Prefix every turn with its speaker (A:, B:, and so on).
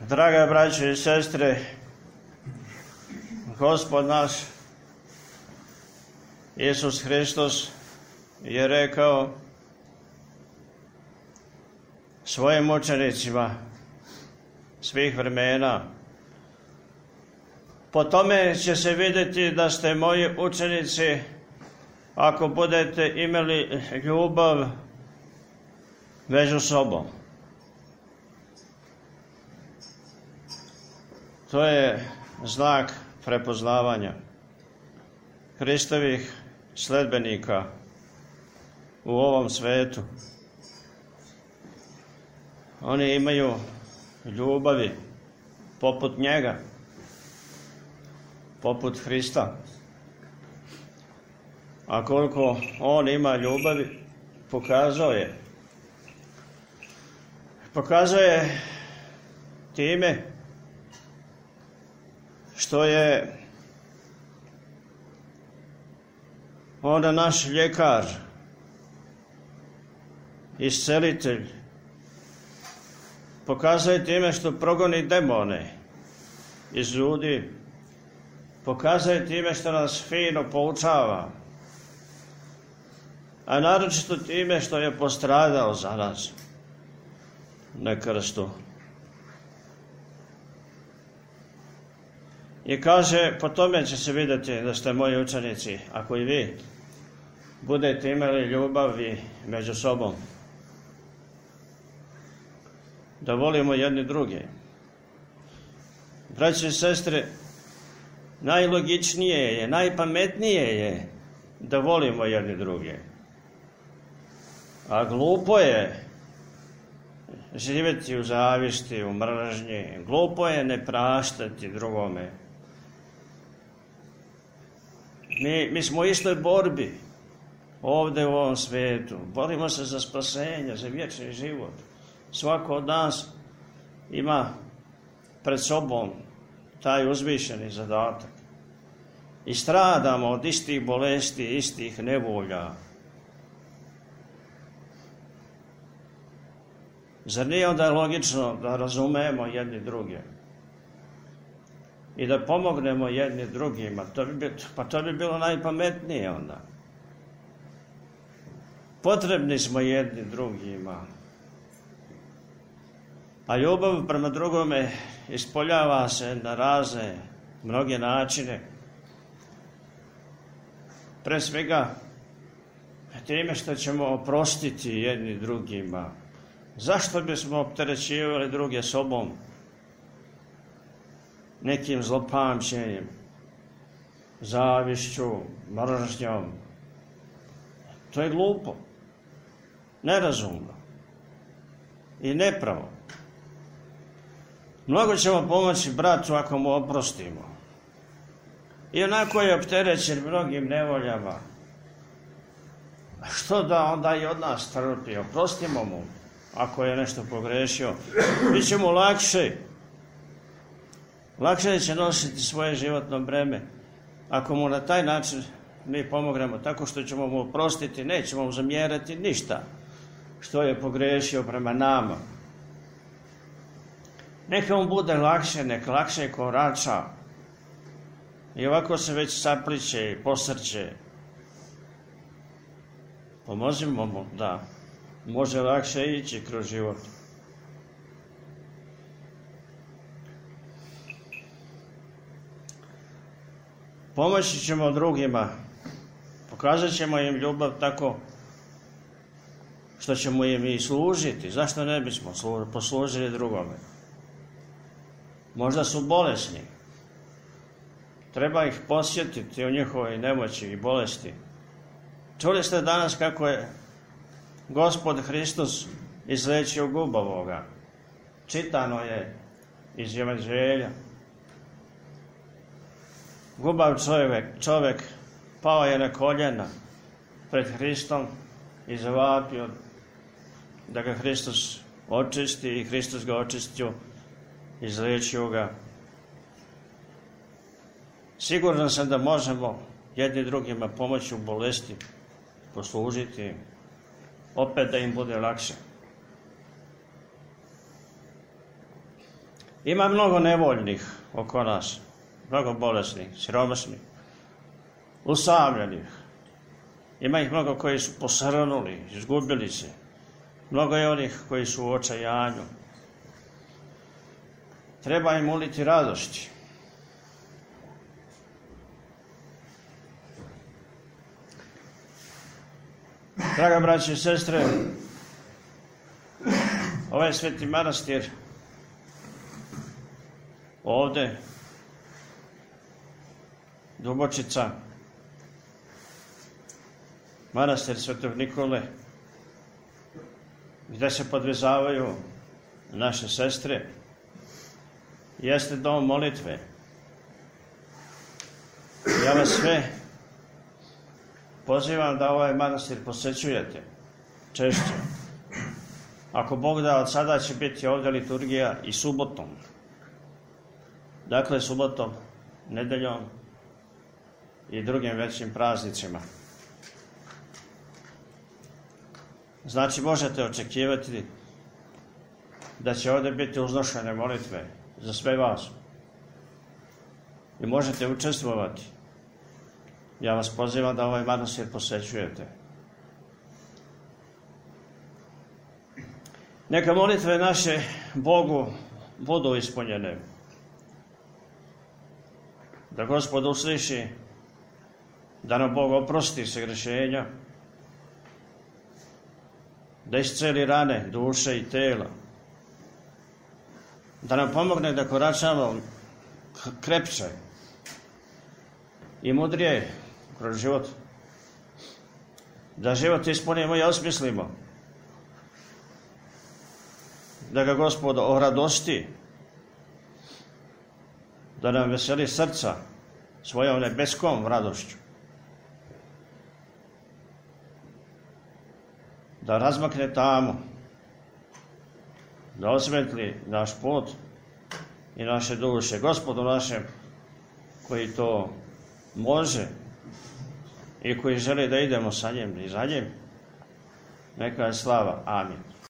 A: Draga braće i sestre, Gospod naš Isus Hristos je rekao svojim učenicima svih vremena: po tome će se vidjeti da ste moji učenici ako budete imali ljubav među sobom. To je znak prepoznavanja Hristovih sledbenika u ovom svetu. Oni imaju ljubavi poput njega, poput Hrista. A koliko on ima ljubavi, pokazao je time što je on naš ljekar, iscelitelj. Pokazao je time što progoni demone iz ljudi. Pokazao je time što nas fino poučava, a naročito time što je postradao za nas na krstu. I kaže, po tome će se vidjeti da ste moji učenici, ako i vi budete imali ljubavi među sobom, da volimo jedni druge. Braće i sestre, najlogičnije je, najpametnije je da volimo jedni druge. A glupo je živjeti u zavisti, u mržnji. Glupo je ne praštati drugome. Mi smo u istoj borbi ovdje u ovom svijetu. Borimo se za spasenje, za vječni život. Svako od nas ima pred sobom taj uzvišeni zadatak. I stradamo od istih bolesti, istih nevolja. Zar nije onda logično da razumemo jedni druge i da pomognemo jedni drugima? To bi bilo najpametnije onda. Potrebni smo jedni drugima. A ljubav prema drugome ispoljava se na razne, mnoge načine. Pre svega time što ćemo oprostiti jedni drugima. Zašto bismo opterećivali druge sobom nekim zlopamćenjem, zavišću, mržnjom? To je glupo, nerazumno i nepravo. Mnogo ćemo pomoći bratu ako mu oprostimo. I onako je opterećen mnogim nevoljama. A što da onda i od nas trpi? Oprostimo mu ako je nešto pogrešio. Bit će mu lakše. Lakše će nositi svoje životno breme. Ako mu na taj način mi pomognemo, tako što ćemo mu oprostiti, nećemo mu zamjerati ništa što je pogrešio prema nama. Neka mu bude lakše, neka lakše korača. I ovako se već sapliće i posrće. Pomozimo mu da može lakše ići kroz život. Pomoći ćemo drugima, pokazat ćemo im ljubav tako što ćemo im i služiti. Zašto ne bismo poslužili drugome? Možda su bolesni. Treba ih posjetiti o njihovoj nemoći i bolesti. Čuli ste danas kako je Gospod Hristos izlečio gubavoga. Čitano je iz Evanđelja. Gubav čovjek pao je na koljena pred Hristom i zavapio da ga Hristos očisti, i Hristos ga očistio, izlečio ga. Siguran sam da možemo jedni drugima pomoći u bolesti, poslužiti im, opet da im bude lakše. Ima mnogo nevoljnih oko nas, mnogo bolesnih, siromašnih, usamljenih. Ima ih mnogo koji su posrnuli, izgubili se. Mnogo je onih koji su u očajanju. Treba im uliti radosti. Draga braće i sestre, ovaj sveti manastir ovde, Dubočica, manastir Svetog Nikole, gde se podvezavaju naše sestre, jeste dom molitve. Ja vas sve pozivam da ovaj manastir posećujete češće. Ako Bog da, od sada će biti ovdje liturgija i subotom. Dakle, subotom, nedeljom i drugim većim praznicima. Znači, možete očekivati da će ovdje biti uznošene molitve za sve vas. I možete učestvovati. Ja vas pozivam da ovaj manastir posećujete. Neka molitve naše Bogu budu ispunjene. Da Gospod usliši, da nam Bog oprosti segrešenja, da isceli rane duše i tela, da nam pomogne da koračamo krepče i mudrije kroz život, da život ispunimo i osmislimo, da ga Gospod oradosti, da nam veseli srca svojom nebeskom radošću, da razmakne tamo, da osvetli naš put i naše duše. Gospodu našem, koji to može i koji želi da idemo sa njim i za njim, neka je slava. Amin.